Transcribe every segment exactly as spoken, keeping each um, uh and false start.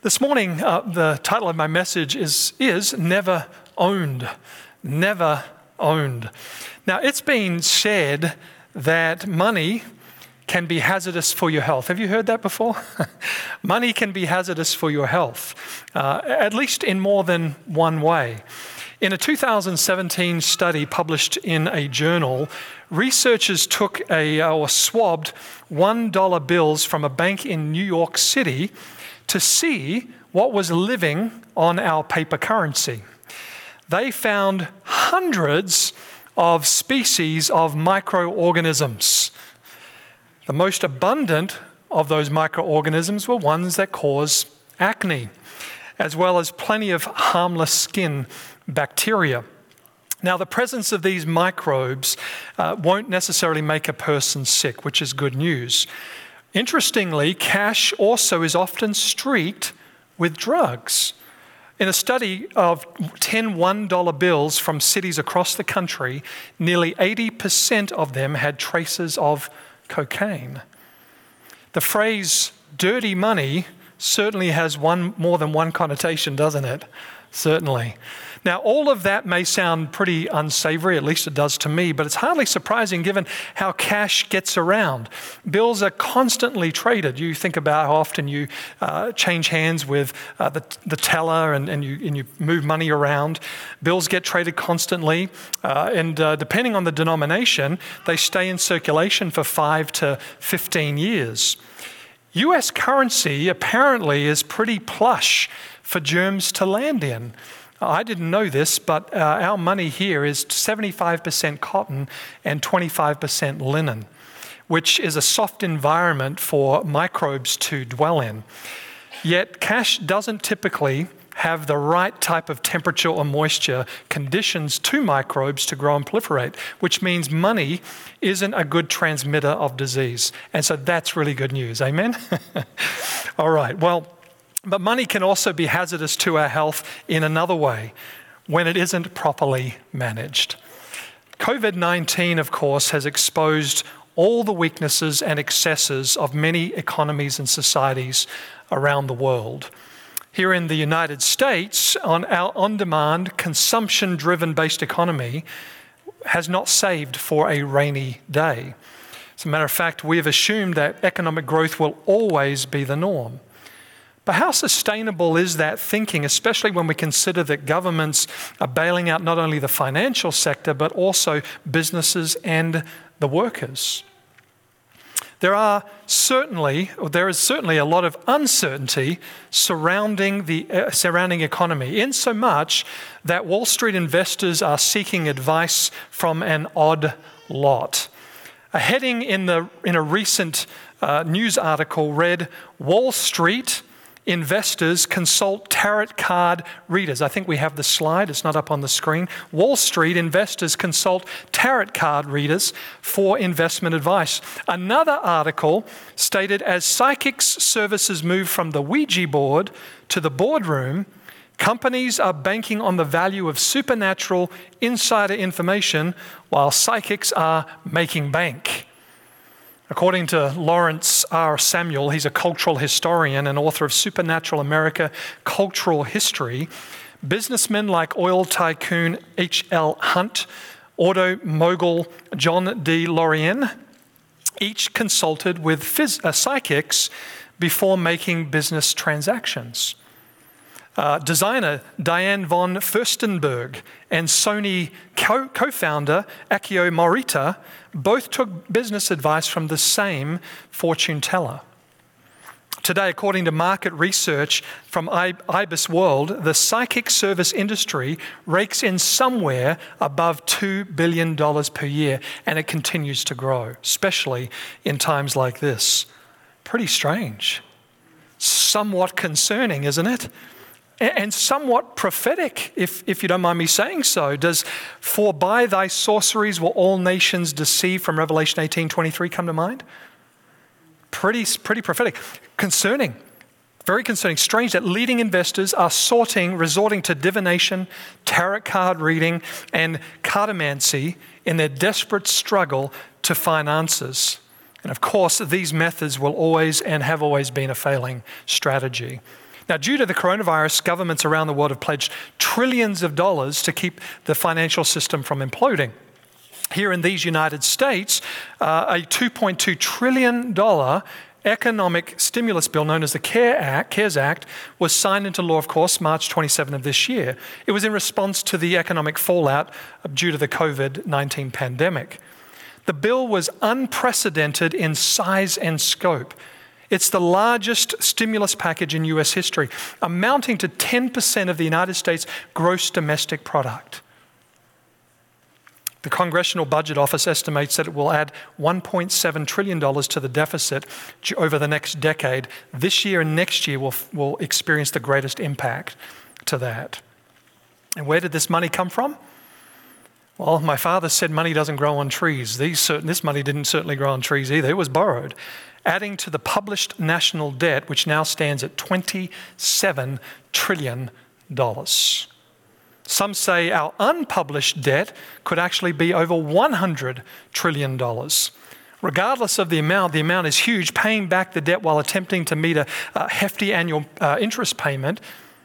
This morning, uh, the title of my message is, is Never Owned. Never Owned. Now, it's been said that money can be hazardous for your health. Have you heard that before? Money can be hazardous for your health, uh, at least in more than one way. In a two thousand seventeen study published in a journal, researchers took a, or swabbed one dollar bills from a bank in New York City to see what was living on our paper currency. They found hundreds of species of microorganisms. The most abundant of those microorganisms were ones that cause acne, as well as plenty of harmless skin bacteria. Now, the presence of these microbes uh, won't necessarily make a person sick, which is good news. Interestingly, cash also is often streaked with drugs. In a study of ten one dollar bills from cities across the country, nearly eighty percent of them had traces of cocaine. The phrase dirty money certainly has one more than one connotation, doesn't it? Certainly. Now, all of that may sound pretty unsavory, at least it does to me, but it's hardly surprising given how cash gets around. Bills are constantly traded. You think about how often you uh, change hands with uh, the, the teller and, and, you, and you move money around. Bills get traded constantly, uh, and uh, depending on the denomination, they stay in circulation for five to fifteen years. U S currency apparently is pretty plush for germs to land in. I didn't know this, but uh, our money here is seventy-five percent cotton and twenty-five percent linen, which is a soft environment for microbes to dwell in. Yet cash doesn't typically have the right type of temperature or moisture conditions to microbes to grow and proliferate, which means money isn't a good transmitter of disease. And so that's really good news. Amen? All right, well, but money can also be hazardous to our health in another way, when it isn't properly managed. covid nineteen, of course, has exposed all the weaknesses and excesses of many economies and societies around the world. Here in the United States, on our on-demand, consumption-driven based economy has not saved for a rainy day. As a matter of fact, we have assumed that economic growth will always be the norm. But how sustainable is that thinking, especially when we consider that governments are bailing out not only the financial sector, but also businesses and the workers? There are certainly, or there is certainly a lot of uncertainty surrounding the uh, surrounding economy, in so much that Wall Street investors are seeking advice from an odd lot. A heading in the in a recent uh, news article read, "Wall Street investors consult tarot card readers." I think we have the slide, it's not up on the screen. Wall Street investors consult tarot card readers for investment advice. Another article stated, as psychics services move from the Ouija board to the boardroom, companies are banking on the value of supernatural insider information while psychics are making bank. According to Lawrence R. Samuel, he's a cultural historian and author of Supernatural America Cultural History, businessmen like oil tycoon H L Hunt, auto mogul John D. Lorien, each consulted with phys- uh, psychics before making business transactions. Uh, designer Diane von Furstenberg and Sony co- co-founder Akio Morita both took business advice from the same fortune teller. Today, according to market research from I- IBIS World, the psychic service industry rakes in somewhere above two billion dollars per year, and it continues to grow, especially in times like this. Pretty strange. Somewhat concerning, isn't it? And somewhat prophetic, if, if you don't mind me saying so. Does "for by thy sorceries will all nations deceive" from Revelation eighteen twenty-three come to mind? Pretty, pretty prophetic. Concerning, very concerning. Strange that leading investors are sorting, resorting to divination, tarot card reading, and cartomancy in their desperate struggle to find answers. And of course, these methods will always and have always been a failing strategy. Now, due to the coronavirus, governments around the world have pledged trillions of dollars to keep the financial system from imploding. Here in these United States, uh, a two point two trillion dollars economic stimulus bill known as the CARE Act, CARES Act was signed into law, of course, March twenty-seventh of this year. It was in response to the economic fallout due to the COVID nineteen pandemic. The bill was unprecedented in size and scope. It's the largest stimulus package in U S history, amounting to ten percent of the United States gross domestic product. The Congressional Budget Office estimates that it will add one point seven trillion dollars to the deficit over the next decade. This year and next year will, will experience the greatest impact to that. And where did this money come from? Well, my father said money doesn't grow on trees. These certain, this money didn't certainly grow on trees either. It was borrowed, adding to the published national debt, which now stands at twenty-seven trillion dollars. Some say our unpublished debt could actually be over one hundred trillion dollars. Regardless of the amount, the amount is huge. Paying back the debt while attempting to meet a, a hefty annual uh, interest payment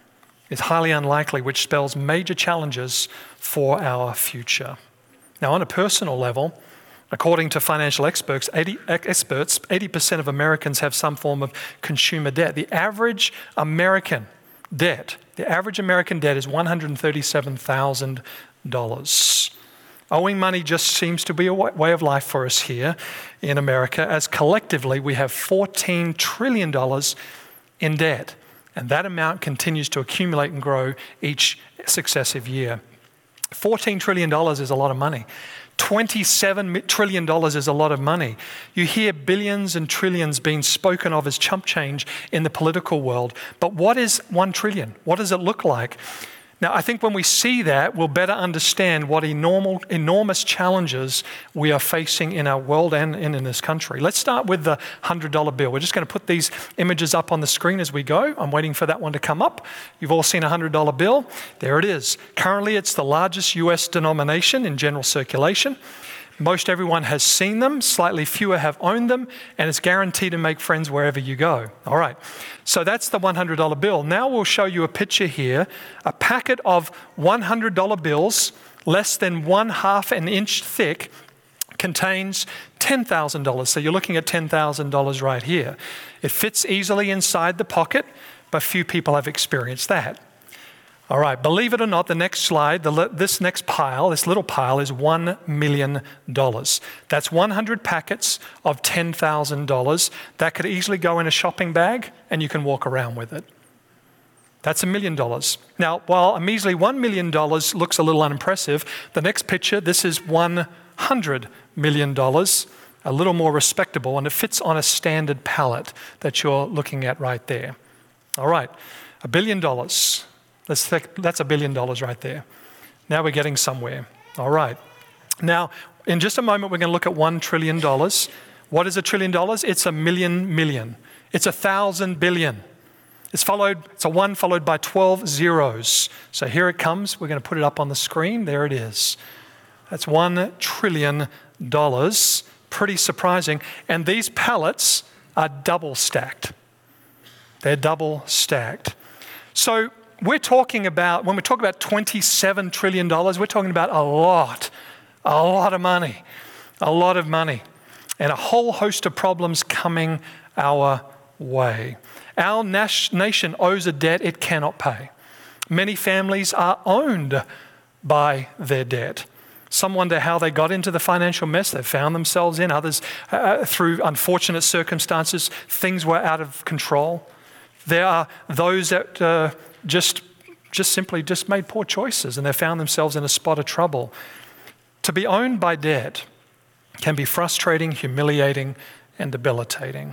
is highly unlikely, which spells major challenges for our future. Now, on a personal level, according to financial experts, eighty, experts, eighty percent of Americans have some form of consumer debt. The average American debt, the average American debt is one hundred thirty-seven thousand dollars. Owing money just seems to be a way of life for us here in America, as collectively we have fourteen trillion dollars in debt. And that amount continues to accumulate and grow each successive year. fourteen trillion dollars is a lot of money. twenty-seven trillion dollars is a lot of money. You hear billions and trillions being spoken of as chump change in the political world. But what is one trillion? What does it look like? Now, I think when we see that, we'll better understand what enormous, enormous challenges we are facing in our world and in this country. Let's start with the one hundred dollar bill. We're just going to put these images up on the screen as we go. I'm waiting for that one to come up. You've all seen a one hundred dollar bill. There it is. Currently, it's the largest U S denomination in general circulation. Most everyone has seen them, slightly fewer have owned them, and it's guaranteed to make friends wherever you go. All right, so that's the one hundred dollar bill. Now we'll show you a picture here, a packet of one hundred dollar bills, less than one half an inch thick, contains ten thousand dollars. So you're looking at ten thousand dollars right here. It fits easily inside the pocket, but few people have experienced that. All right, believe it or not, the next slide, the, this next pile, this little pile is one million dollars. That's one hundred packets of ten thousand dollars. That could easily go in a shopping bag and you can walk around with it. That's a million dollars. Now, while a measly one million dollars looks a little unimpressive, the next picture, this is one hundred million dollars, a little more respectable, and it fits on a standard pallet that you're looking at right there. All right, a billion dollars. Let's think, that's a billion dollars right there. Now we're getting somewhere. All right. Now, in just a moment, we're going to look at one trillion dollars. What is a trillion dollars? It's a million million. It's a thousand billion. It's followed, it's a one followed by twelve zeros. So here it comes. We're going to put it up on the screen. There it is. That's one trillion dollars. Pretty surprising. And these pallets are double stacked. They're double stacked. So we're talking about, when we talk about twenty-seven trillion dollars, we're talking about a lot, a lot of money, a lot of money, and a whole host of problems coming our way. Our nas- nation owes a debt it cannot pay. Many families are owned by their debt. Some wonder how they got into the financial mess they found themselves in. Others, uh, through unfortunate circumstances, things were out of control. There are those that uh, just, just simply just made poor choices and they found themselves in a spot of trouble. To be owned by debt can be frustrating, humiliating, and debilitating.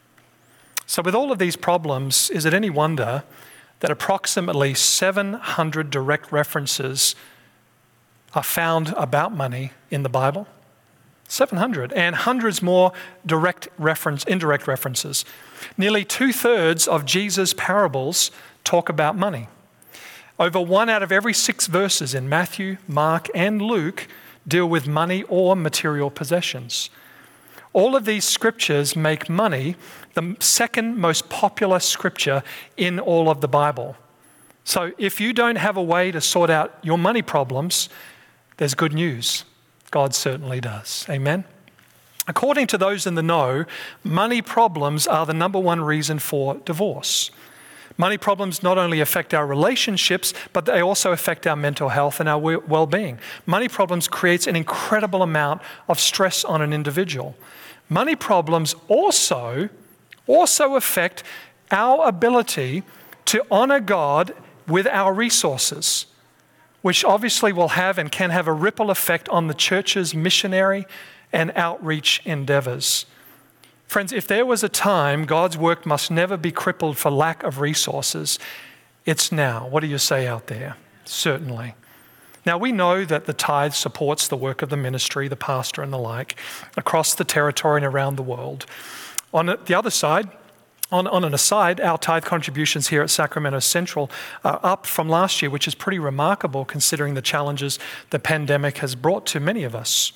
So with all of these problems, is it any wonder that approximately seven hundred direct references are found about money in the Bible? seven hundred, and hundreds more direct reference, indirect references. Nearly two-thirds of Jesus' parables talk about money. Over one out of every six verses in Matthew, Mark, and Luke deal with money or material possessions. All of these scriptures make money the second most popular scripture in all of the Bible. So if you don't have a way to sort out your money problems, there's good news. God certainly does. Amen? According to those in the know, money problems are the number one reason for divorce. Money problems not only affect our relationships, but they also affect our mental health and our well-being. Money problems creates an incredible amount of stress on an individual. Money problems also, also affect our ability to honor God with our resources, which obviously will have and can have a ripple effect on the church's missionary and outreach endeavors. Friends, if there was a time God's work must never be crippled for lack of resources, it's now. What do you say out there? Certainly. Now, we know that the tithe supports the work of the ministry, the pastor and the like, across the territory and around the world. On the other side, on, on an aside, our tithe contributions here at Sacramento Central are up from last year, which is pretty remarkable considering the challenges the pandemic has brought to many of us.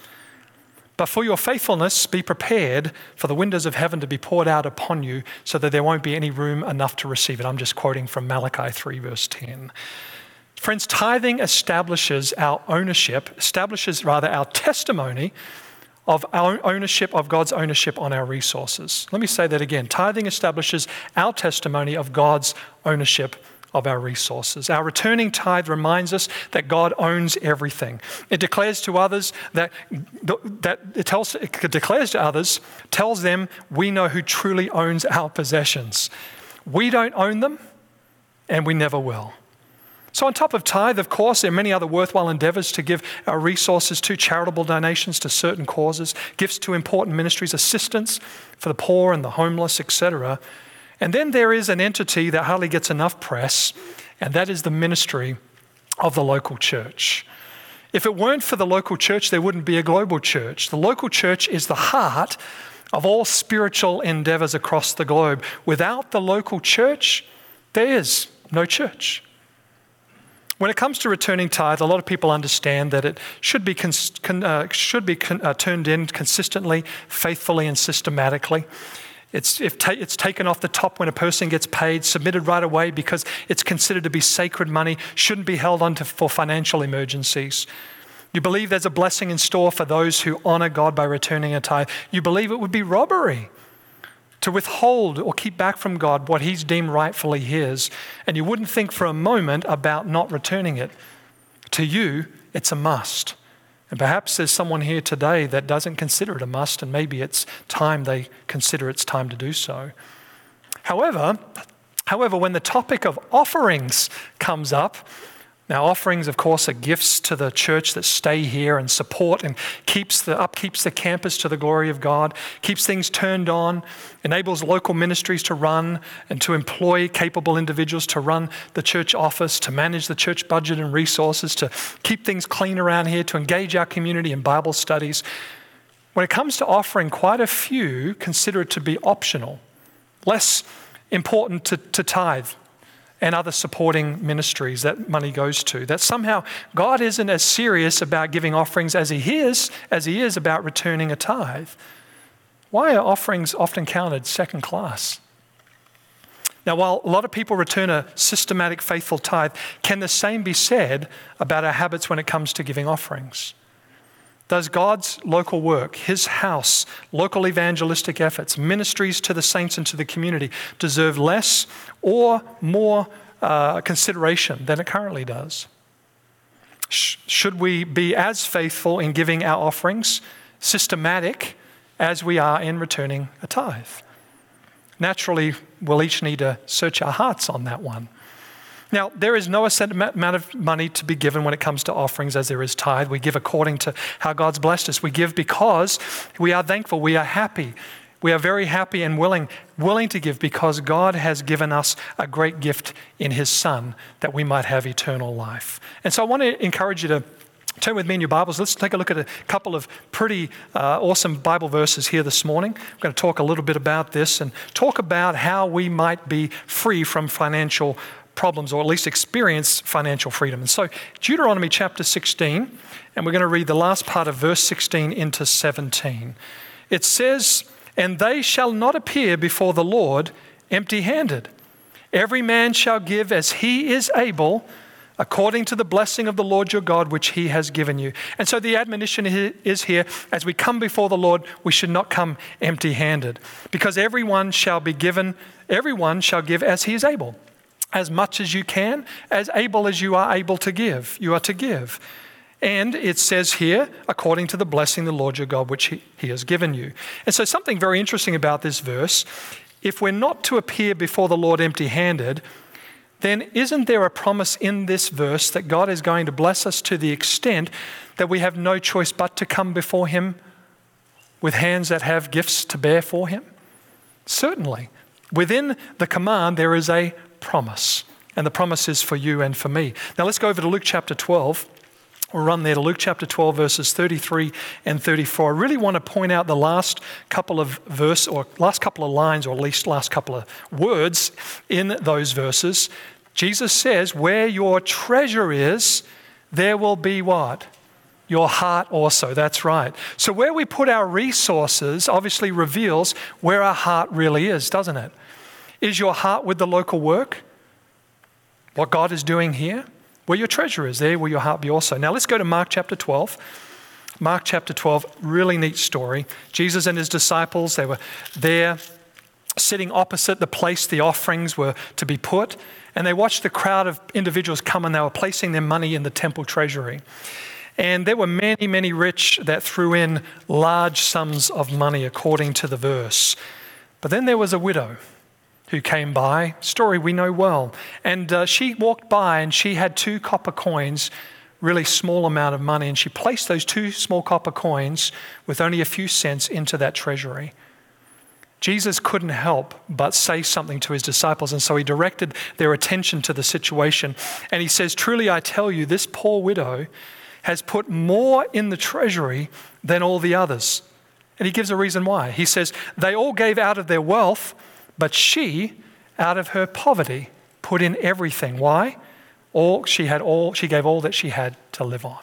But for your faithfulness, be prepared for the windows of heaven to be poured out upon you so that there won't be any room enough to receive it. I'm just quoting from Malachi three, verse ten. Friends, tithing establishes our ownership, establishes rather our testimony of our ownership, of God's ownership on our resources. Let me say that again. Tithing establishes our testimony of God's ownership of our resources. Our returning tithe reminds us that God owns everything. It declares to others that, that it, tells, it declares to others, tells them we know who truly owns our possessions. We don't own them, and we never will. So on top of tithe, of course, there are many other worthwhile endeavors to give our resources to, charitable donations to certain causes, gifts to important ministries, assistance for the poor and the homeless, et cetera. And then there is an entity that hardly gets enough press, and that is the ministry of the local church. If it weren't for the local church, there wouldn't be a global church. The local church is the heart of all spiritual endeavors across the globe. Without the local church, there is no church. When it comes to returning tithe, a lot of people understand that it should be cons- con- uh, should be con- uh, turned in consistently, faithfully, and systematically. It's, if ta- it's taken off the top when a person gets paid, submitted right away because it's considered to be sacred money, shouldn't be held on to for financial emergencies. You believe there's a blessing in store for those who honor God by returning a tithe. You believe it would be robbery to withhold or keep back from God what he's deemed rightfully his, and you wouldn't think for a moment about not returning it. To you, it's a must. And perhaps there's someone here today that doesn't consider it a must, and maybe it's time they consider it's time to do so. However, however, when the topic of offerings comes up, now offerings, of course, are gifts to the church that stay here and support and keeps the upkeeps the campus to the glory of God, keeps things turned on, enables local ministries to run and to employ capable individuals to run the church office, to manage the church budget and resources, to keep things clean around here, to engage our community in Bible studies. When it comes to offering, quite a few consider it to be optional, less important to, to tithe and other supporting ministries that money goes to. That somehow God isn't as serious about giving offerings as he is, as he is about returning a tithe. Why are offerings often counted second class? Now, while a lot of people return a systematic, faithful tithe, can the same be said about our habits when it comes to giving offerings? Does God's local work, his house, local evangelistic efforts, ministries to the saints and to the community deserve less or more uh, consideration than it currently does? Sh- should we be as faithful in giving our offerings, systematic, as we are in returning a tithe? Naturally, we'll each need to search our hearts on that one. Now, there is no set amount of money to be given when it comes to offerings as there is tithe. We give according to how God's blessed us. We give because we are thankful. We are happy. We are very happy and willing, willing to give because God has given us a great gift in his Son that we might have eternal life. And so I want to encourage you to turn with me in your Bibles. Let's take a look at a couple of pretty uh, awesome Bible verses here this morning. I'm going to talk a little bit about this and talk about how we might be free from financial problems, or at least experience financial freedom. And so Deuteronomy chapter sixteen, and we're going to read the last part of verse sixteen into seventeen. It says, and they shall not appear before the Lord empty-handed. Every man shall give as he is able, according to the blessing of the Lord your God, which he has given you. And so the admonition is here, as we come before the Lord, we should not come empty-handed, because everyone shall be given, everyone shall give as he is able. As much as you can, as able as you are able to give, you are to give. And it says here, according to the blessing of the Lord your God, which he, he has given you. And so something very interesting about this verse, if we're not to appear before the Lord empty-handed, then isn't there a promise in this verse that God is going to bless us to the extent that we have no choice but to come before him with hands that have gifts to bear for him? Certainly. Within the command, there is a promise, and the promise is for you and for me. Now let's go over to Luke chapter twelve. We'll run there to Luke chapter twelve, verses thirty-three and thirty-four. I really want to point out the last couple of verse, or last couple of lines, or at least last couple of words in those verses. Jesus says, where your treasure is, there will be what? Your heart also. That's right. So where we put our resources obviously reveals where our heart really is, doesn't it? Is your heart with the local work? What God is doing here? Where your treasure is, there will your heart be also. Now let's go to Mark chapter twelve. Mark chapter twelve, really neat story. Jesus and his disciples, they were there sitting opposite the place the offerings were to be put, and they watched the crowd of individuals come, and they were placing their money in the temple treasury. And there were many, many rich that threw in large sums of money according to the verse. But then there was a widow who came by, story we know well. And uh, she walked by and she had two copper coins, really small amount of money, and she placed those two small copper coins with only a few cents into that treasury. Jesus couldn't help but say something to his disciples, and so he directed their attention to the situation. And he says, truly I tell you, this poor widow has put more in the treasury than all the others. And he gives a reason why. He says, they all gave out of their wealth, but she, out of her poverty, put in everything. Why? All she had all she gave all that she had to live on.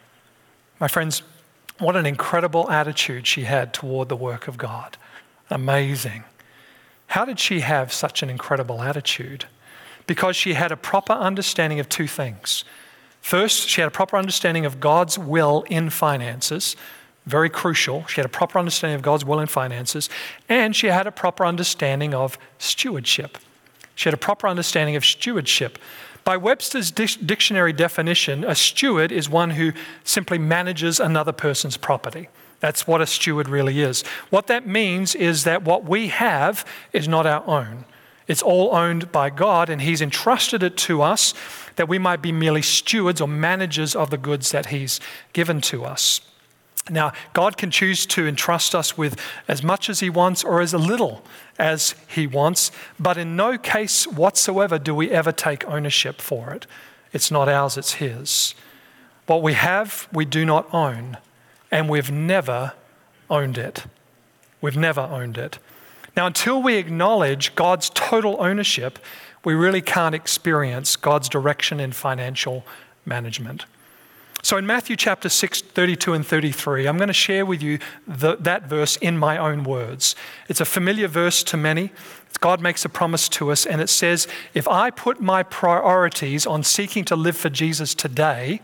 My friends, what an incredible attitude she had toward the work of God. Amazing. How did she have such an incredible attitude? Because she had a proper understanding of two things. First, she had a proper understanding of God's will in finances. Very crucial. She had a proper understanding of God's will in finances, and she had a proper understanding of stewardship. She had a proper understanding of stewardship. By Webster's dictionary definition, a steward is one who simply manages another person's property. That's what a steward really is. What that means is that what we have is not our own. It's all owned by God, and he's entrusted it to us that we might be merely stewards or managers of the goods that he's given to us. Now, God can choose to entrust us with as much as he wants or as little as he wants, but in no case whatsoever do we ever take ownership for it. It's not ours, it's his. What we have, we do not own, and we've never owned it. We've never owned it. Now, until we acknowledge God's total ownership, we really can't experience God's direction in financial management. So in Matthew chapter six, thirty-two and thirty-three, I'm going to share with you the, that verse in my own words. It's a familiar verse to many. God makes a promise to us, and it says, if I put my priorities on seeking to live for Jesus today,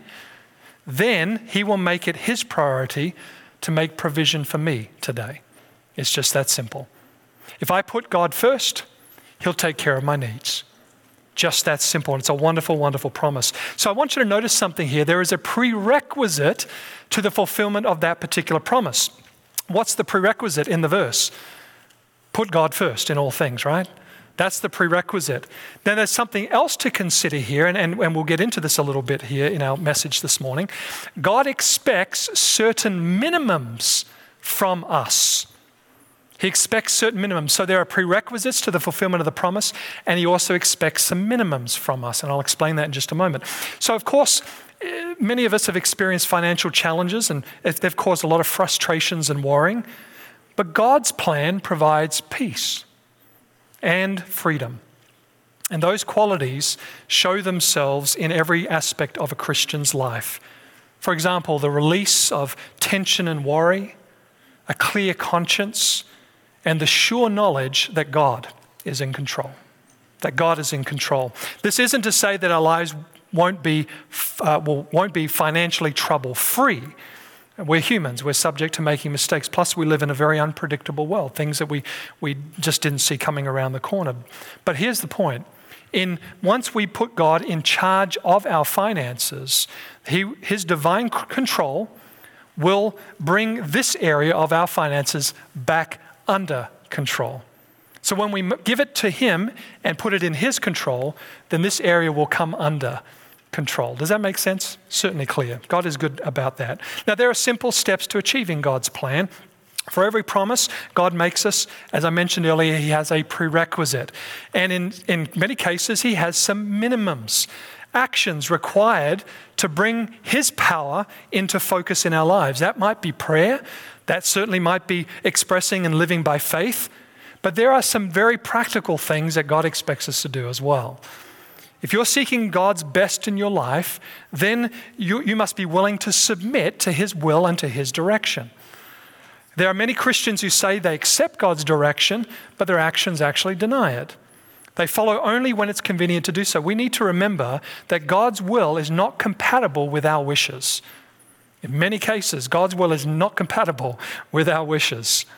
then he will make it his priority to make provision for me today. It's just that simple. If I put God first, he'll take care of my needs. Just that simple, and it's a wonderful, wonderful promise. So I want you to notice something here. There is a prerequisite to the fulfillment of that particular promise. What's the prerequisite in the verse? Put God first in all things, right? That's the prerequisite. Then there's something else to consider here, and, and, and we'll get into this a little bit here in our message this morning. God expects certain minimums from us. He expects certain minimums. So there are prerequisites to the fulfillment of the promise, and he also expects some minimums from us, and I'll explain that in just a moment. So of course, many of us have experienced financial challenges, and they've caused a lot of frustrations and worrying, but God's plan provides peace and freedom. And those qualities show themselves in every aspect of a Christian's life. For example, the release of tension and worry, a clear conscience, and the sure knowledge that God is in control. That God is in control. This isn't to say that our lives won't be, uh, well, won't be financially trouble-free. We're humans. We're subject to making mistakes. Plus, we live in a very unpredictable world, things that we, we just didn't see coming around the corner. But here's the point. In, once we put God in charge of our finances, he, his divine control will bring this area of our finances back under control. So when we give it to him and put it in his control, then this area will come under control. Does that make sense? Certainly clear. God is good about that. Now, there are simple steps to achieving God's plan. For every promise God makes us, as I mentioned earlier, he has a prerequisite. And in, in many cases, he has some minimums, actions required to bring his power into focus in our lives. That might be prayer. That certainly might be expressing and living by faith. But there are some very practical things that God expects us to do as well. If you're seeking God's best in your life, then you, you must be willing to submit to his will and to his direction. There are many Christians who say they accept God's direction, but their actions actually deny it. They follow only when it's convenient to do so. We need to remember that God's will is not compatible with our wishes. In many cases, God's will is not compatible with our wishes.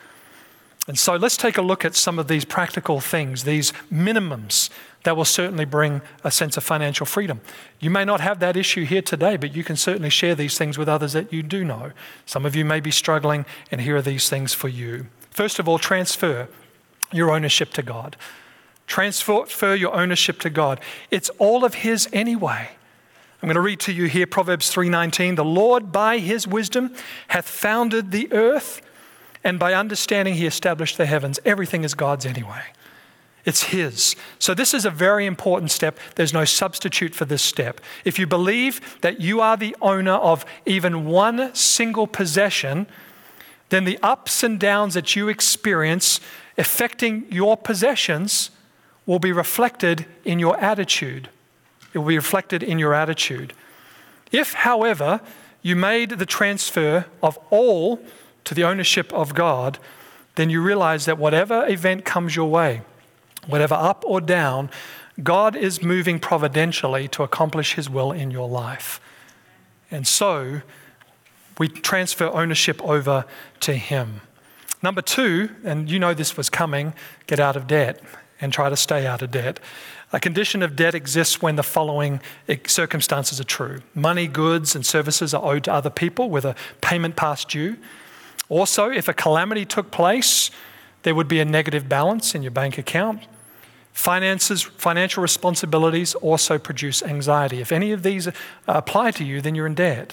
And so let's take a look at some of these practical things, these minimums that will certainly bring a sense of financial freedom. You may not have that issue here today, but you can certainly share these things with others that you do know. Some of you may be struggling, and here are these things for you. First of all, transfer your ownership to God. Transfer your ownership to God. It's all of his anyway. I'm going to read to you here Proverbs three nineteen. The Lord by his wisdom hath founded the earth, and by understanding he established the heavens. Everything is God's anyway. It's his. So this is a very important step. There's no substitute for this step. If you believe that you are the owner of even one single possession, then the ups and downs that you experience affecting your possessions will be reflected in your attitude. It will be reflected in your attitude. If, however, you made the transfer of all to the ownership of God, then you realize that whatever event comes your way, whatever up or down, God is moving providentially to accomplish his will in your life. And so we transfer ownership over to him. Number two, and you know this was coming, get out of debt and try to stay out of debt. A condition of debt exists when the following circumstances are true. Money, goods, and services are owed to other people with a payment past due. Also, if a calamity took place, there would be a negative balance in your bank account. Finances, financial responsibilities also produce anxiety. If any of these apply to you, then you're in debt.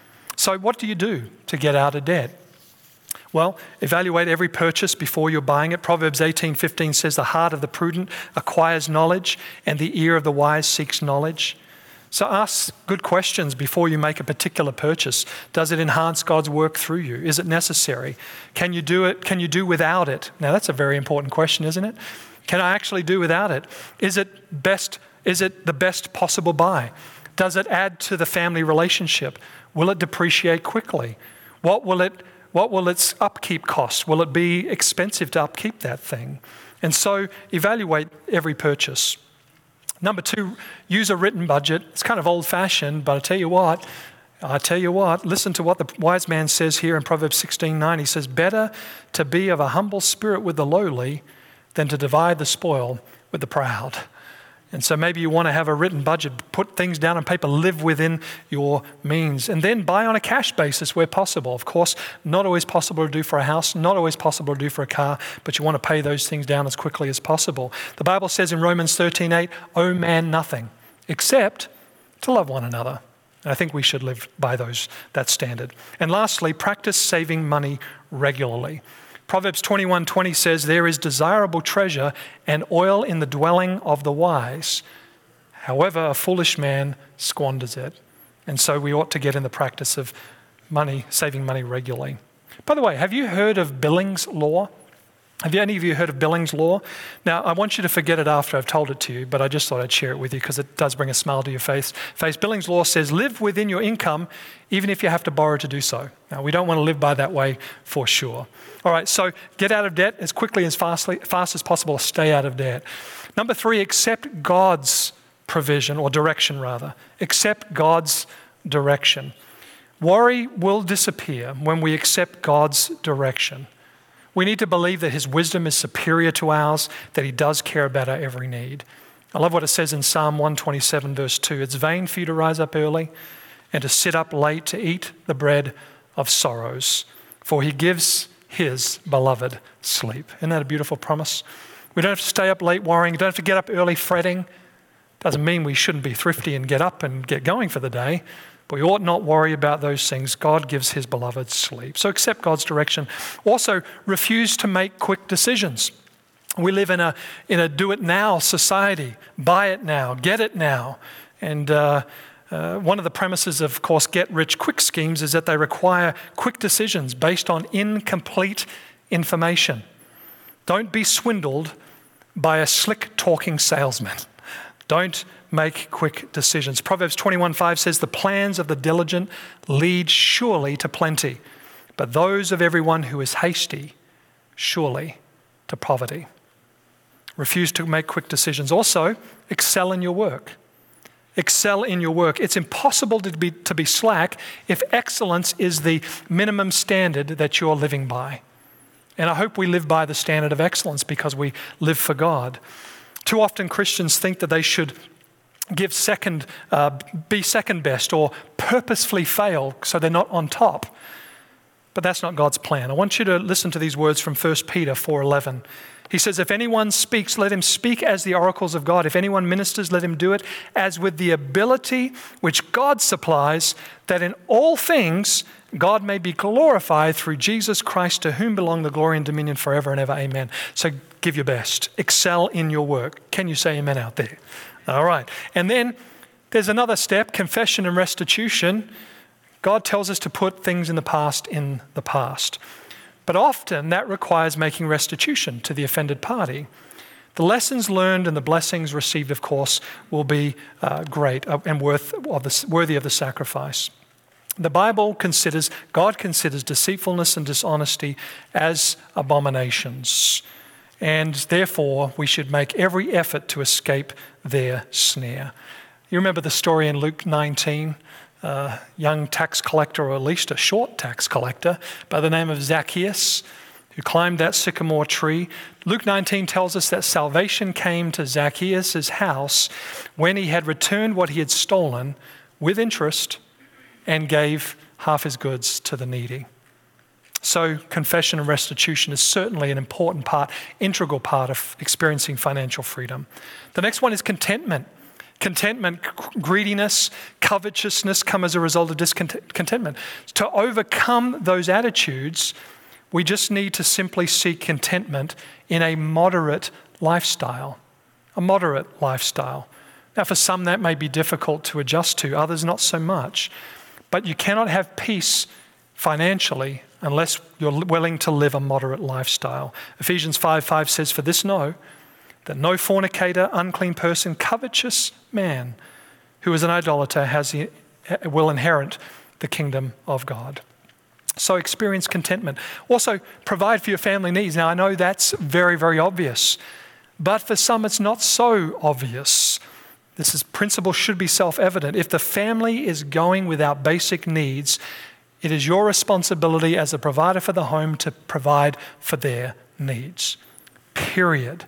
So what do you do to get out of debt? Well, evaluate every purchase before you're buying it. Proverbs eighteen fifteen says, the heart of the prudent acquires knowledge, and the ear of the wise seeks knowledge. So ask good questions before you make a particular purchase. Does it enhance God's work through you? Is it necessary? Can you do it? Can you do without it? Now that's a very important question, isn't it? Can I actually do without it? Is it best? Is it the best possible buy? Does it add to the family relationship? Will it depreciate quickly? What will it, what will its upkeep cost? Will it be expensive to upkeep that thing? And so evaluate every purchase. Number two, use a written budget. It's kind of old-fashioned, but I tell you what, I tell you what, listen to what the wise man says here in Proverbs sixteen nine. He says, better to be of a humble spirit with the lowly than to divide the spoil with the proud. And so maybe you want to have a written budget, put things down on paper, live within your means, and then buy on a cash basis where possible. Of course, not always possible to do for a house, not always possible to do for a car, but you want to pay those things down as quickly as possible. The Bible says in Romans thirteen eight, owe man nothing except to love one another. And I think we should live by those that standard. And lastly, practice saving money regularly. Proverbs twenty-one twenty says, there is desirable treasure and oil in the dwelling of the wise. However, a foolish man squanders it. And so we ought to get in the practice of money, saving money regularly. By the way, have you heard of Billings law? Have you, any of you heard of Billings Law? Now, I want you to forget it after I've told it to you, but I just thought I'd share it with you because it does bring a smile to your face. face. Billings Law says, live within your income, even if you have to borrow to do so. Now, we don't want to live by that way for sure. All right, so get out of debt as quickly as fastly, fast as possible. Stay out of debt. Number three, accept God's provision, or direction rather. Accept God's direction. Worry will disappear when we accept God's direction. We need to believe that his wisdom is superior to ours, that he does care about our every need. I love what it says in Psalm one twenty-seven, verse two. It's vain for you to rise up early and to sit up late to eat the bread of sorrows, for he gives his beloved sleep. Isn't that a beautiful promise? We don't have to stay up late worrying. We don't have to get up early fretting. Doesn't mean we shouldn't be thrifty and get up and get going for the day. But we ought not worry about those things. God gives his beloved sleep. So accept God's direction. Also, refuse to make quick decisions. We live in a in a do-it-now society. Buy it now. Get it now. And uh, uh, one of the premises of, of course, get-rich-quick schemes is that they require quick decisions based on incomplete information. Don't be swindled by a slick-talking salesman. Don't make quick decisions. Proverbs twenty-one five says, the plans of the diligent lead surely to plenty, but those of everyone who is hasty surely to poverty. Refuse to make quick decisions. Also, excel in your work. Excel in your work. It's impossible to be, to be slack if excellence is the minimum standard that you're living by. And I hope we live by the standard of excellence because we live for God. Too often Christians think that they should give second, uh, be second best or purposefully fail so they're not on top. But that's not God's plan. I want you to listen to these words from First Peter four eleven. He says, if anyone speaks, let him speak as the oracles of God. If anyone ministers, let him do it as with the ability which God supplies, that in all things God may be glorified through Jesus Christ, to whom belong the glory and dominion forever and ever. Amen. So give your best. Excel in your work. Can you say amen out there? All right. And then there's another step, confession and restitution. God tells us to put things in the past in the past. But often that requires making restitution to the offended party. The lessons learned and the blessings received, of course, will be uh, great and worth of the, worthy of the sacrifice. The Bible considers, God considers deceitfulness and dishonesty as abominations. And therefore, we should make every effort to escape their snare. You remember the story in Luke nineteen? A young tax collector, or at least a short tax collector, by the name of Zacchaeus, who climbed that sycamore tree. Luke nineteen tells us that salvation came to Zacchaeus' house when he had returned what he had stolen with interest and gave half his goods to the needy. So confession and restitution is certainly an important part, integral part of experiencing financial freedom. The next one is contentment. Contentment, greediness, covetousness come as a result of discontentment. To overcome those attitudes, we just need to simply seek contentment in a moderate lifestyle. A moderate lifestyle. Now, for some that may be difficult to adjust to, others not so much. But you cannot have peace financially unless you're willing to live a moderate lifestyle. Ephesians five five says, for this know, that no fornicator, unclean person, covetous man who is an idolater has will inherit the kingdom of God. So experience contentment. Also, provide for your family needs. Now, I know that's very, very obvious, but for some it's not so obvious. This is, principle should be self-evident. If the family is going without basic needs, it is your responsibility as a provider for the home to provide for their needs. Period.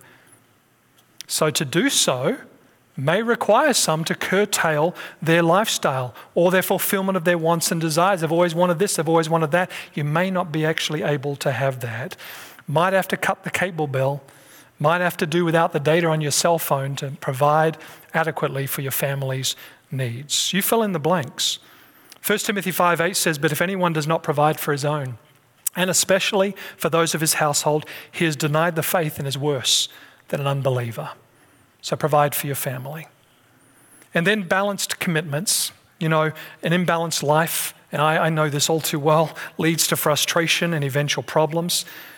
So to do so may require some to curtail their lifestyle or their fulfillment of their wants and desires. They've always wanted this, they've always wanted that. You may not be actually able to have that. Might have to cut the cable bill. Might have to do without the data on your cell phone to provide adequately for your family's needs. You fill in the blanks. First Timothy five eight says, but if anyone does not provide for his own, and especially for those of his household, he has denied the faith and is worse than an unbeliever. So provide for your family. And then balanced commitments. You know, an imbalanced life, and I, I know this all too well, leads to frustration and eventual problems.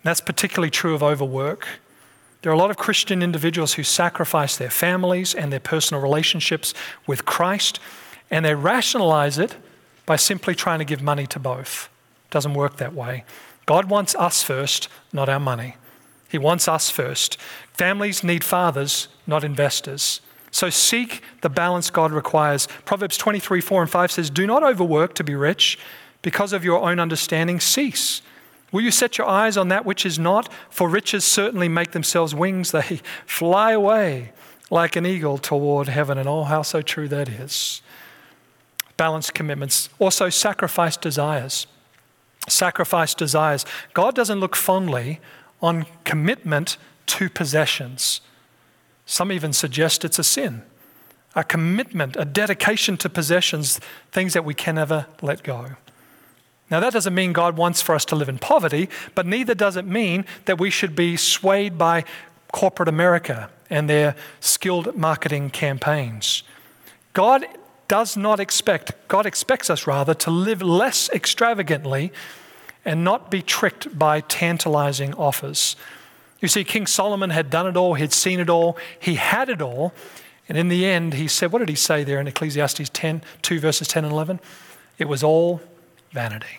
That's particularly true of overwork. There are a lot of Christian individuals who sacrifice their families and their personal relationships with Christ, and they rationalize it by simply trying to give money to both. It doesn't work that way. God wants us first, not our money. He wants us first. Families need fathers, not investors. So seek the balance God requires. Proverbs twenty-three, four and five says, do not overwork to be rich. Because of your own understanding, cease. Will you set your eyes on that which is not? For riches certainly make themselves wings. They fly away like an eagle toward heaven. And oh, how so true that is. Balanced commitments. Also, sacrifice desires. Sacrifice desires. God doesn't look fondly on commitment to possessions. Some even suggest it's a sin. A commitment, a dedication to possessions, things that we can never let go. Now, that doesn't mean God wants for us to live in poverty, but neither does it mean that we should be swayed by corporate America and their skilled marketing campaigns. God does not expect, God expects us rather to live less extravagantly and not be tricked by tantalizing offers. You see, King Solomon had done it all, he'd seen it all, he had it all, and in the end he said, what did he say there in Ecclesiastes ten, two verses ten and eleven? It was all vanity.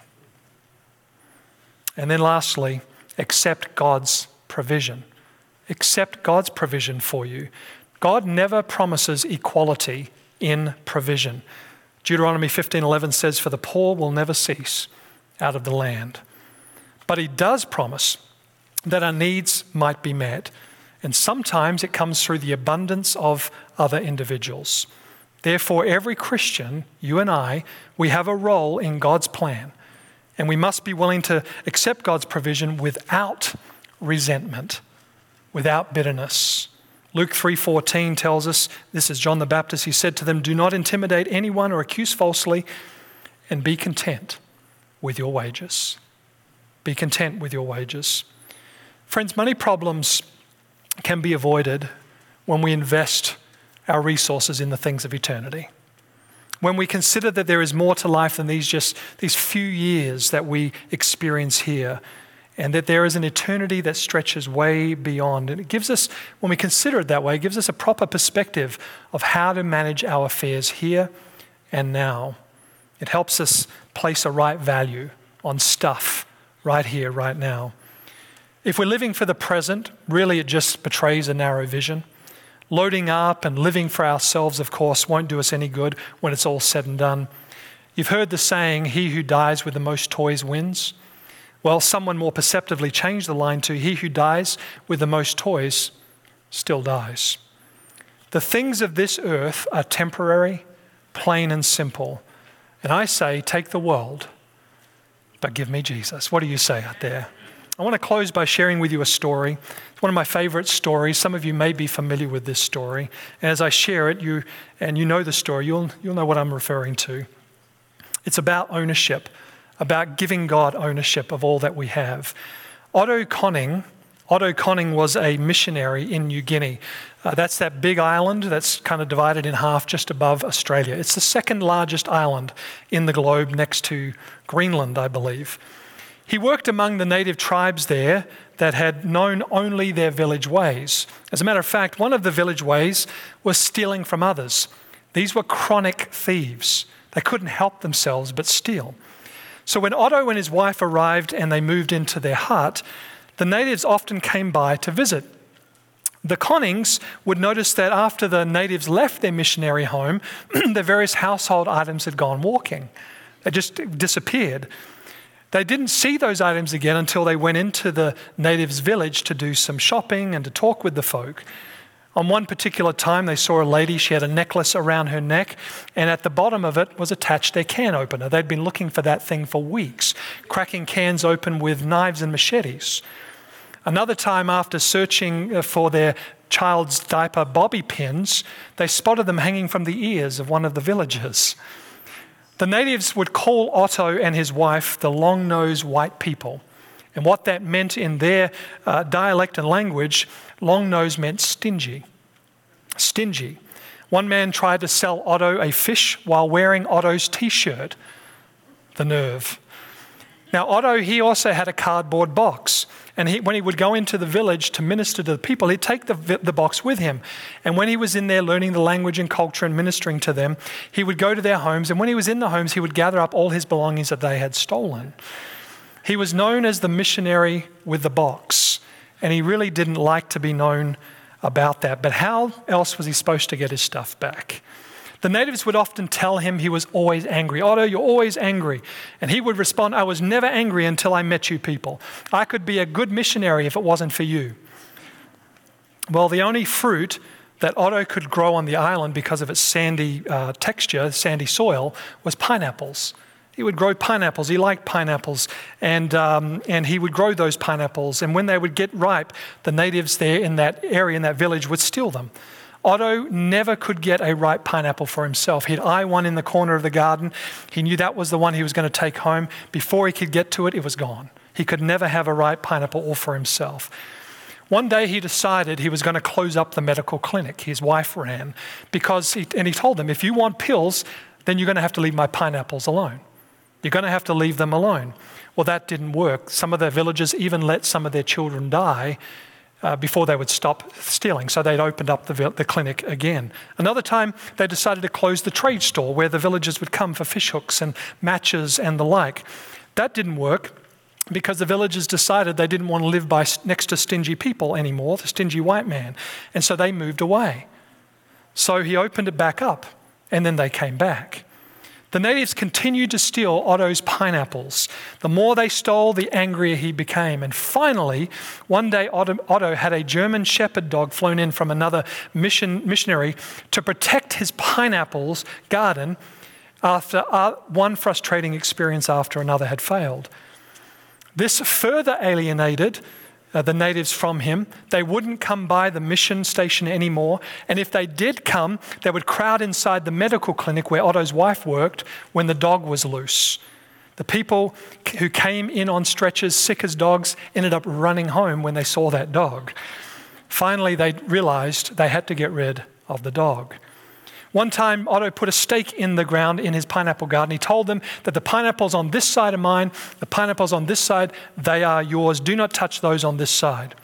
And then lastly, accept God's provision. Accept God's provision for you. God never promises equality in provision. Deuteronomy fifteen eleven says, for the poor will never cease out of the land. But he does promise that our needs might be met. And sometimes it comes through the abundance of other individuals. Therefore, every Christian, you and I, we have a role in God's plan. And we must be willing to accept God's provision without resentment, without bitterness. Luke three fourteen tells us, this is John the Baptist, he said to them, do not intimidate anyone or accuse falsely, and be content with your wages. Be content with your wages. Friends, money problems can be avoided when we invest our resources in the things of eternity. When we consider that there is more to life than these just these few years that we experience here, and that there is an eternity that stretches way beyond. And it gives us, when we consider it that way, it gives us a proper perspective of how to manage our affairs here and now. It helps us place a right value on stuff right here, right now. If we're living for the present, really it just betrays a narrow vision. Loading up and living for ourselves, of course, won't do us any good when it's all said and done. You've heard the saying, he who dies with the most toys wins. Well, someone more perceptively changed the line to, he who dies with the most toys still dies. The things of this earth are temporary, plain and simple. And I say, take the world, but give me Jesus. What do you say out there? I want to close by sharing with you a story. It's one of my favorite stories. Some of you may be familiar with this story. And as I share it, you and you know the story, you'll, you'll know what I'm referring to. It's about ownership, about giving God ownership of all that we have. Otto Conning, Otto Conning was a missionary in New Guinea. Uh, that's that big island that's kind of divided in half just above Australia. It's the second largest island in the globe next to Greenland, I believe. He worked among the native tribes there that had known only their village ways. As a matter of fact, one of the village ways was stealing from others. These were chronic thieves. They couldn't help themselves but steal. So when Otto and his wife arrived and they moved into their hut, the natives often came by to visit. The Connings would notice that after the natives left their missionary home, their various household items had gone walking. They just disappeared. They didn't see those items again until they went into the natives' village to do some shopping and to talk with the folk. On one particular time, they saw a lady. She had a necklace around her neck, and at the bottom of it was attached their can opener. They'd been looking for that thing for weeks, cracking cans open with knives and machetes. Another time, after searching for their child's diaper bobby pins, they spotted them hanging from the ears of one of the villagers. The natives would call Otto and his wife the long-nosed white people. And what that meant in their uh, dialect and language, long-nosed meant stingy. Stingy. One man tried to sell Otto a fish while wearing Otto's t-shirt. The nerve. Now, Otto, he also had a cardboard box. And he, when he would go into the village to minister to the people, he'd take the, the box with him. And when he was in there learning the language and culture and ministering to them, he would go to their homes. And when he was in the homes, he would gather up all his belongings that they had stolen. He was known as the missionary with the box. And he really didn't like to be known about that. But how else was he supposed to get his stuff back? The natives would often tell him he was always angry. Otto, you're always angry. And he would respond, I was never angry until I met you people. I could be a good missionary if it wasn't for you. Well, the only fruit that Otto could grow on the island because of its sandy uh, texture, sandy soil, was pineapples. He would grow pineapples. He liked pineapples. And, um, and he would grow those pineapples. And when they would get ripe, the natives there in that area, in that village, would steal them. Otto never could get a ripe pineapple for himself. He'd eye one in the corner of the garden. He knew that was the one he was going to take home. Before he could get to it, it was gone. He could never have a ripe pineapple all for himself. One day he decided he was going to close up the medical clinic his wife ran, because he, and he told them, if you want pills, then you're going to have to leave my pineapples alone. You're going to have to leave them alone. Well, that didn't work. Some of the villagers even let some of their children die Uh, before they would stop stealing. So they'd opened up the, the clinic again. Another time, they decided to close the trade store where the villagers would come for fish hooks and matches and the like. That didn't work because the villagers decided they didn't want to live by next to stingy people anymore, the stingy white man. And so they moved away. So he opened it back up, and then they came back. The natives continued to steal Otto's pineapples. The more they stole, the angrier he became. And finally, one day Otto, Otto had a German shepherd dog flown in from another mission, missionary to protect his pineapples garden after uh, one frustrating experience after another had failed. This further alienated Uh, the natives from him. They wouldn't come by the mission station anymore. And if they did come, they would crowd inside the medical clinic where Otto's wife worked when the dog was loose. The people who came in on stretchers, sick as dogs, ended up running home when they saw that dog. Finally, they realized they had to get rid of the dog. One time, Otto put a stake in the ground in his pineapple garden. He told them that the pineapples on this side are mine, the pineapples on this side, they are yours. Do not touch those on this side.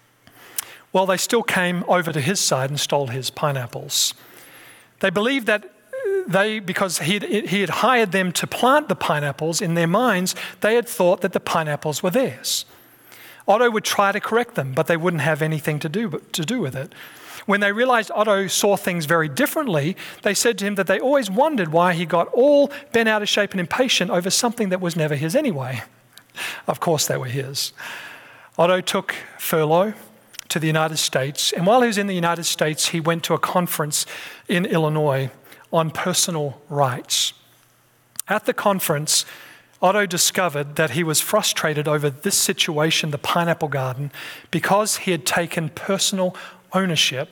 Well, they still came over to his side and stole his pineapples. They believed that they, because he had, he had hired them to plant the pineapples, in their minds, they had thought that the pineapples were theirs. Otto would try to correct them, but they wouldn't have anything to do, to do with it. When they realized Otto saw things very differently, they said to him that they always wondered why he got all bent out of shape and impatient over something that was never his anyway. Of course they were his. Otto took furlough to the United States, and while he was in the United States, he went to a conference in Illinois on personal rights. At the conference, Otto discovered that he was frustrated over this situation, the pineapple garden, because he had taken personal ownership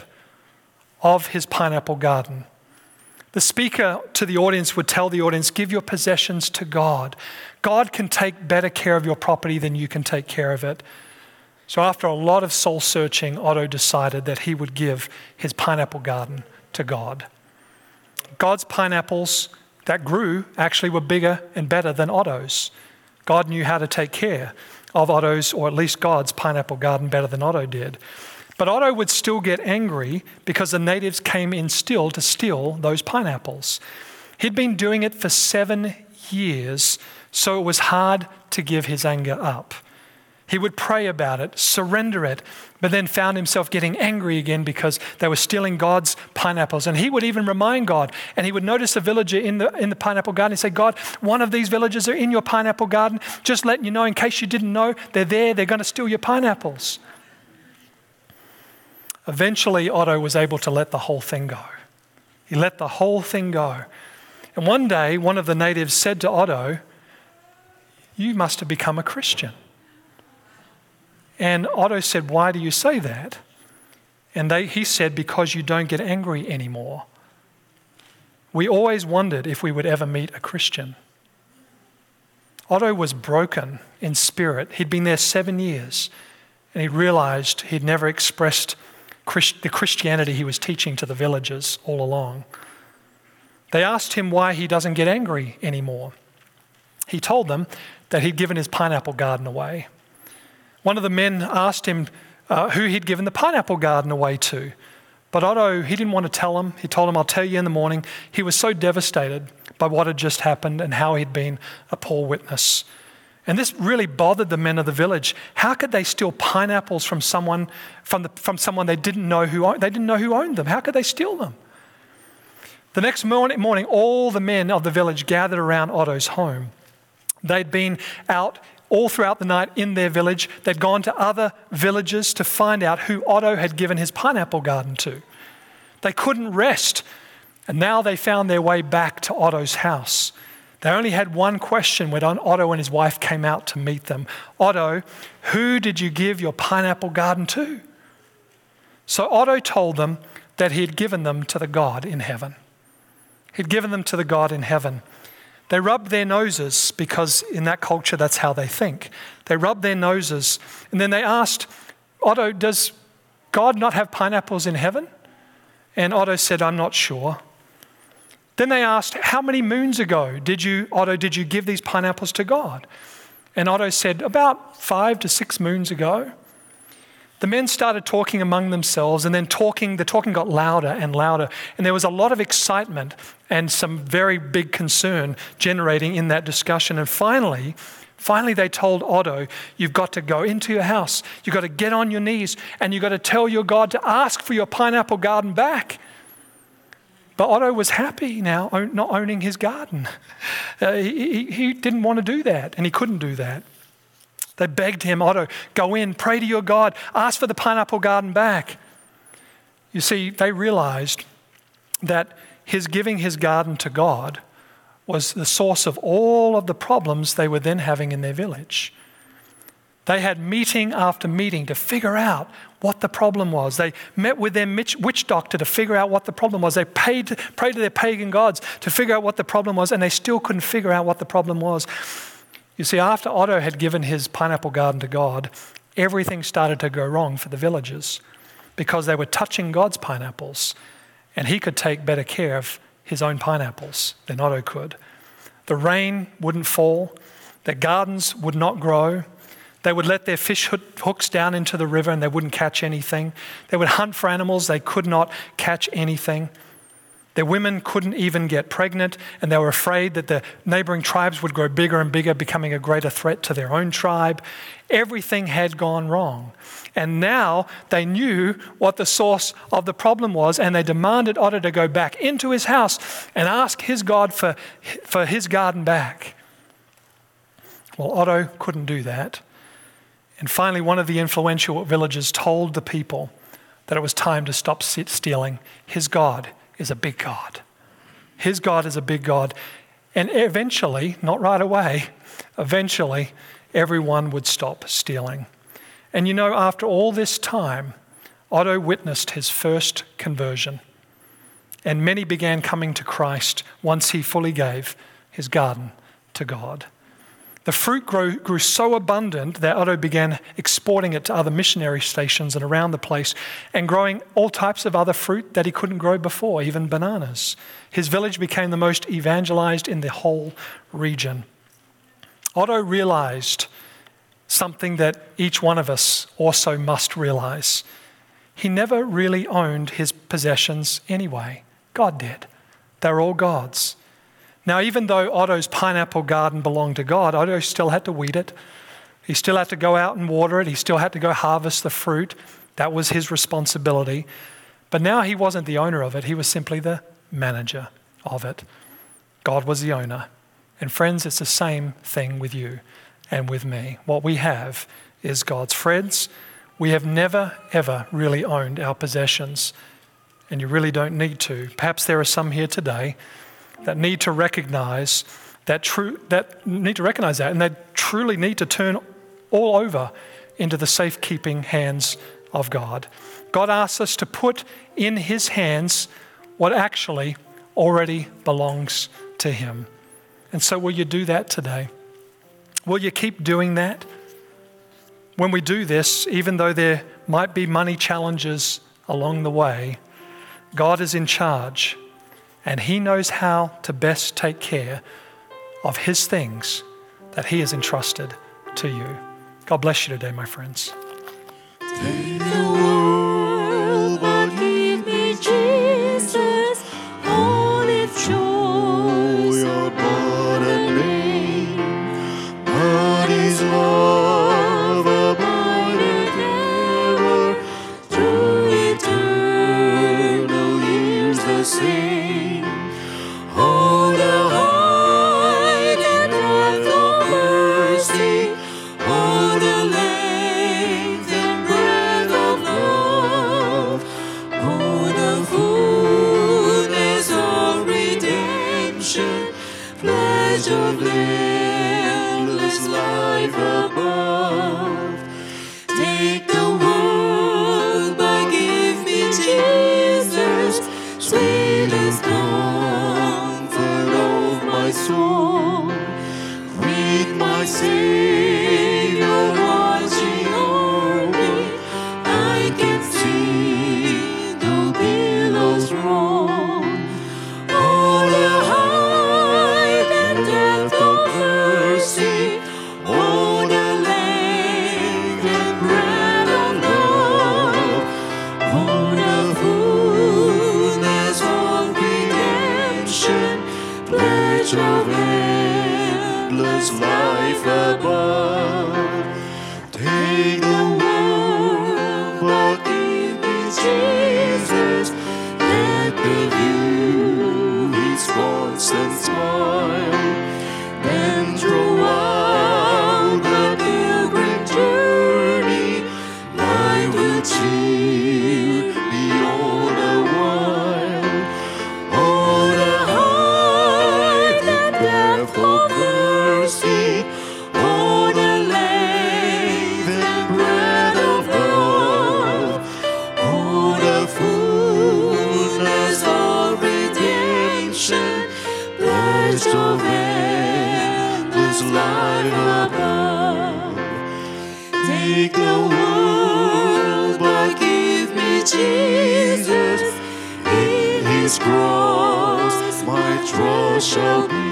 of his pineapple garden. The speaker to the audience would tell the audience, give your possessions to God. God can take better care of your property than you can take care of it. So after a lot of soul searching, Otto decided that he would give his pineapple garden to God. God's pineapples that grew actually were bigger and better than Otto's. God knew how to take care of Otto's, or at least God's pineapple garden, better than Otto did. But Otto would still get angry because the natives came in still to steal those pineapples. He'd been doing it for seven years, so it was hard to give his anger up. He would pray about it, surrender it, but then found himself getting angry again because they were stealing God's pineapples. And he would even remind God, and he would notice a villager in the in the pineapple garden and say, God, one of these villagers are in your pineapple garden. Just letting you know, in case you didn't know, they're there, they're going to steal your pineapples. Eventually, Otto was able to let the whole thing go. He let the whole thing go. And one day, one of the natives said to Otto, you must have become a Christian. And Otto said, why do you say that? And they, he said, because you don't get angry anymore. We always wondered if we would ever meet a Christian. Otto was broken in spirit. He'd been there seven years, and he realized he'd never expressed Christ, the Christianity he was teaching to the villagers all along. They asked him why he doesn't get angry anymore. He told them that he'd given his pineapple garden away. One of the men asked him uh, who he'd given the pineapple garden away to. But Otto, he didn't want to tell him. He told him, I'll tell you in the morning. He was so devastated by what had just happened and how he'd been a poor witness. And this really bothered the men of the village. How could they steal pineapples from someone, from, the, from someone they didn't know who owned, they didn't know who owned them? How could they steal them? The next morning, morning, all the men of the village gathered around Otto's home. They'd been out all throughout the night in their village. They'd gone to other villages to find out who Otto had given his pineapple garden to. They couldn't rest, and now they found their way back to Otto's house. They only had one question when Otto and his wife came out to meet them. Otto, who did you give your pineapple garden to? So Otto told them that he had given them to the God in heaven. He'd given them to the God in heaven. They rubbed their noses because in that culture, that's how they think. They rubbed their noses and then they asked, Otto, does God not have pineapples in heaven? And Otto said, I'm not sure. Then they asked, how many moons ago did you, Otto, did you give these pineapples to God? And Otto said, about five to six moons ago. The men started talking among themselves and then talking, the talking got louder and louder. And there was a lot of excitement and some very big concern generating in that discussion. And finally, finally they told Otto, you've got to go into your house. You've got to get on your knees and you've got to tell your God to ask for your pineapple garden back. But Otto was happy now, not owning his garden. Uh, he, he didn't want to do that, and he couldn't do that. They begged him, Otto, go in, pray to your God, ask for the pineapple garden back. You see, they realized that his giving his garden to God was the source of all of the problems they were then having in their village. They had meeting after meeting to figure out what the problem was. They met with their witch doctor to figure out what the problem was. They paid, prayed to their pagan gods to figure out what the problem was, and they still couldn't figure out what the problem was. You see, after Otto had given his pineapple garden to God, everything started to go wrong for the villagers because they were touching God's pineapples, and he could take better care of his own pineapples than Otto could. The rain wouldn't fall. Their gardens would not grow. They would let their fish hooks down into the river and they wouldn't catch anything. They would hunt for animals. They could not catch anything. Their women couldn't even get pregnant, and they were afraid that the neighboring tribes would grow bigger and bigger, becoming a greater threat to their own tribe. Everything had gone wrong. And now they knew what the source of the problem was, and they demanded Otto to go back into his house and ask his God for, for his garden back. Well, Otto couldn't do that. And finally, one of the influential villagers told the people that it was time to stop stealing. His God is a big God. His God is a big God. And eventually, not right away, eventually everyone would stop stealing. And you know, after all this time, Otto witnessed his first conversion. And many began coming to Christ once he fully gave his garden to God. The fruit grew, grew so abundant that Otto began exporting it to other missionary stations and around the place and growing all types of other fruit that he couldn't grow before, even bananas. His village became the most evangelized in the whole region. Otto realized something that each one of us also must realize. He never really owned his possessions anyway. God did. They're all God's. Now, even though Otto's pineapple garden belonged to God, Otto still had to weed it. He still had to go out and water it. He still had to go harvest the fruit. That was his responsibility. But now he wasn't the owner of it. He was simply the manager of it. God was the owner. And friends, it's the same thing with you and with me. What we have is God's. Friends, we have never, ever really owned our possessions. And you really don't need to. Perhaps there are some here today that need to recognize that true that need to recognize that and they truly need to turn all over into the safekeeping hands of God. God asks us to put in his hands what actually already belongs to him. And so will you do that today? Will you keep doing that? When we do this, even though there might be money challenges along the way, God is in charge. And he knows how to best take care of his things that he has entrusted to you. God bless you today, my friends. Take the world, but give me Jesus. All its joys are but a name, but His love abideth ever through eternal years the same. Oh, the height and breadth of mercy, oh, the length and breadth of love, oh, the fullness of redemption, pledge of endless life above. Take the world, but give me Jesus, sweetest comfort of my soul. With my Savior watching o'er me, I can see the billows roll. Oh, the height and depth of mercy, oh, the length and breadth of love, oh, the fullness of redemption, pledge of endless life above. Take the world, but give me Jesus. Let the view His constant smile, then throughout the pilgrim journey, life will cheer beyond a while. Oh, the height and depth of mercy, oh, the length and breadth of love, oh, the fullness of redemption, pledge of endless life above. Take the world, but give me Jesus. In His cross my trust shall be,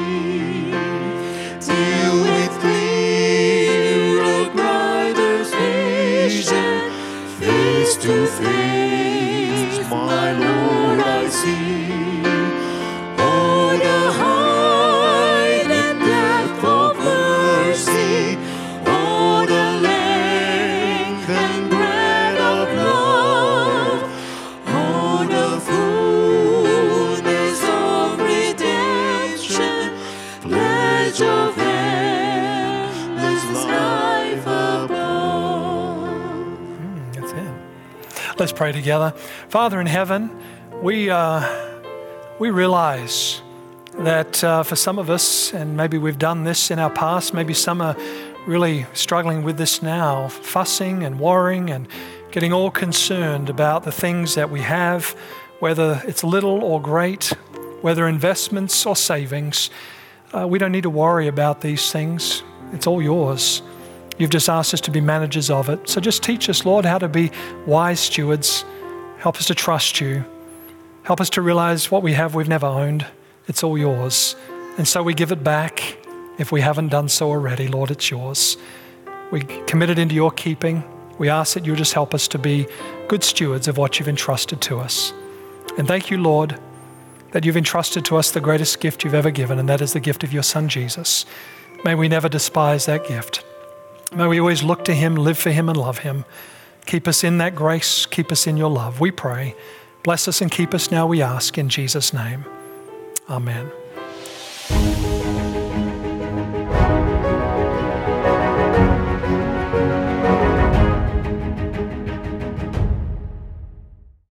till with clearer, brighter vision, face to face, my Lord I see. Oh, the height and depth of mercy, oh, the length and breadth of love, oh, the fullness of redemption, pledge of endless life above. That's it. Let's pray together. Father in heaven, we uh, we realize that uh, for some of us, and maybe we've done this in our past, maybe some are really struggling with this now, fussing and worrying and getting all concerned about the things that we have, whether it's little or great, whether investments or savings. Uh, we don't need to worry about these things. It's all yours. You've just asked us to be managers of it. So just teach us, Lord, how to be wise stewards. Help us to trust you. Help us to realize what we have we've never owned. It's all yours. And so we give it back. If we haven't done so already, Lord, it's yours. We commit it into your keeping. We ask that you just help us to be good stewards of what you've entrusted to us. And thank you, Lord, that you've entrusted to us the greatest gift you've ever given, and that is the gift of your Son, Jesus. May we never despise that gift. May we always look to him, live for him, and love him. Keep us in that grace. Keep us in your love, we pray. Bless us and keep us now, we ask, in Jesus' name. Amen.